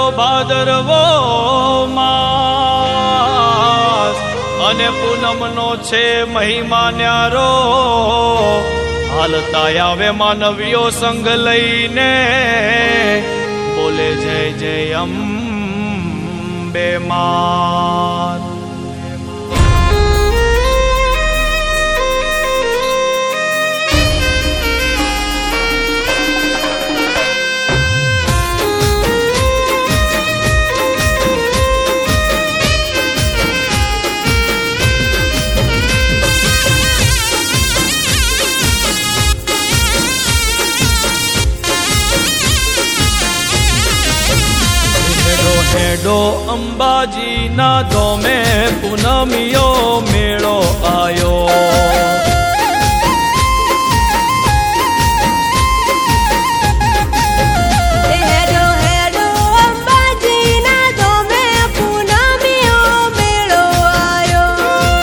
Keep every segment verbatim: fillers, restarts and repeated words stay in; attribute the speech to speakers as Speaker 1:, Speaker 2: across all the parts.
Speaker 1: ભાદરવો માસ અને પૂનમનો છે મહિમા ન્યારો. હાલતા આવે માનવીઓ સંગ લઈને બોલે જય જય અંબે માં. હેડો અંબાજી ના ધોમે પૂનમિયો મેળો આયો.
Speaker 2: હેડો હેડો અંબાજી ના ધોમે પૂનમિયો મેળો આયો.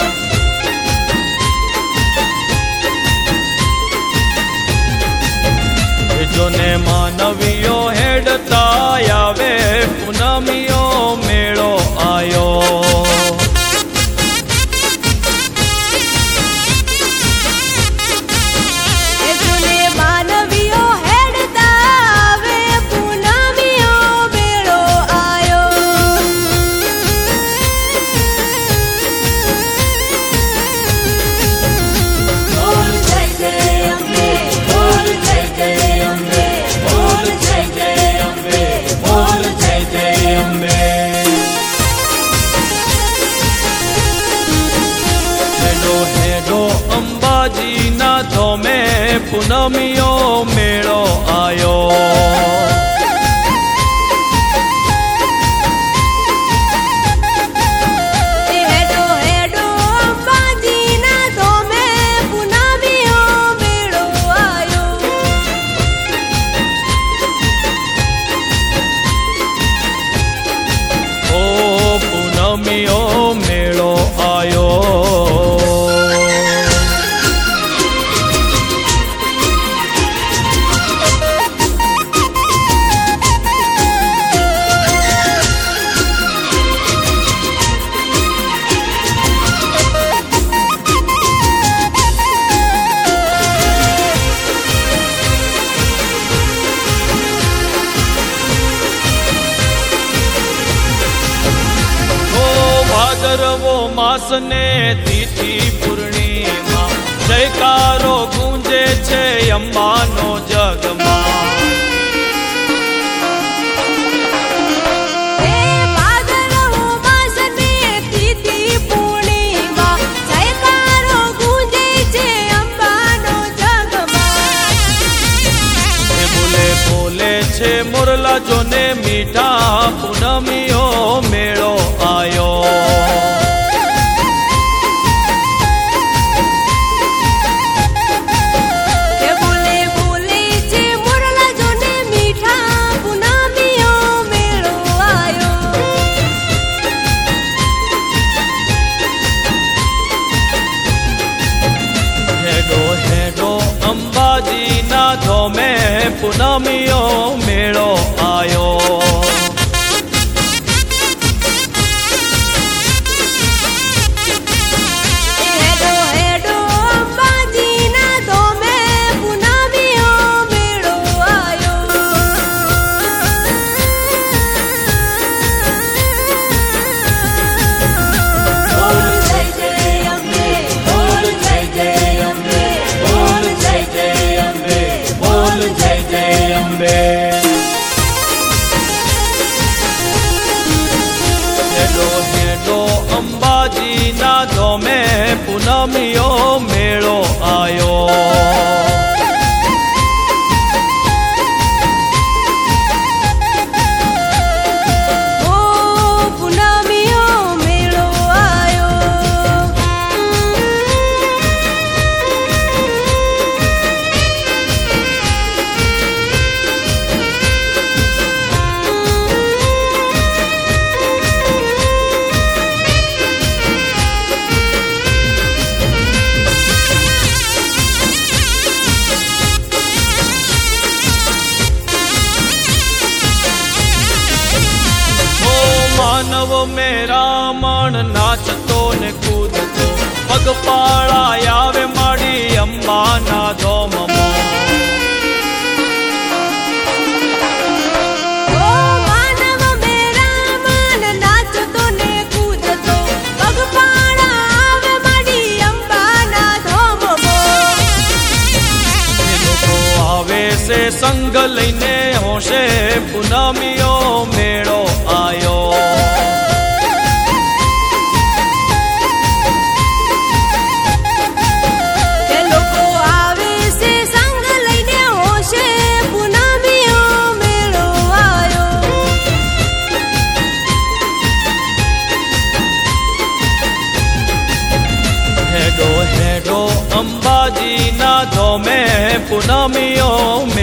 Speaker 1: જોને માનવીઓ હેડતા આવે પૂનમિયો મેળો આયો.
Speaker 2: જોને માનવીઓ હેડતા આવે પૂનમિયો મેળો આયો. બોલ જય જય અંબે, બોલ જય જય અંબે, બોલ જય જય અંબે, બોલ જય જય અંબે.
Speaker 1: હેડો હેડો અંબાજી ના ધોમે પૂનમિયો મેળો આયો.
Speaker 2: હેડો હેડો અંબાજી ના ધોમે પૂનમિયો મેળો આયો.
Speaker 1: ઓ પૂનમિયો મેળો આયો. ભાદરવો માસ ને તિથિ પૂર્ણિમા જયકારો ગુંજે છે અંબાનો જગમાં.
Speaker 2: હે ભાદરવો માસની તિથિ પૂર્ણિમા જયકારો ગુંજે છે અંબાનો જગમાં.
Speaker 1: એ બોલે બોલે છે મોરલા જોને મીઠા પૂનમિયો મેળો આયો.
Speaker 2: હે બોલે બોલે છે મોરલા જોને મીઠા પૂનમિયો મેળો આયો.
Speaker 1: હેડો હેડો અંબાજી ના ધોમે પૂનમિયો મેળો આયો.
Speaker 2: હેડો હેડો અંબાજી ના ધોમે પૂનમિયો મેળો આયો. બોલ જય જય અંબે, બોલ જય જય અંબે, બોલ જય જય અંબે, બોલ જય જય અંબે.
Speaker 1: હેડો હેડો અંબાજી ના ધોમે પૂનમિયો મેળો આયો.
Speaker 2: ઓ પૂનમિયો મેળો આયો.
Speaker 1: માનવ મેરામણ નાચતો ને કૂદતો પગપાળા આવે માડી અંબાના ધોમમાં
Speaker 2: ઓ માનવ મેરા મન નાચતો ને કૂદતો પગપાળા આવે માડી અંબાના ધોમમાં.
Speaker 1: એ લોકો આવે છે સંગ લઈને હોશે પૂનમીઓ મેળો આયો.
Speaker 2: તે લોકો આવે છે સંગ લઈને હોશે પૂનમીઓ મેળો આયો.
Speaker 1: હેડો હેડો અંબાજીના ધોમે પૂનમીઓ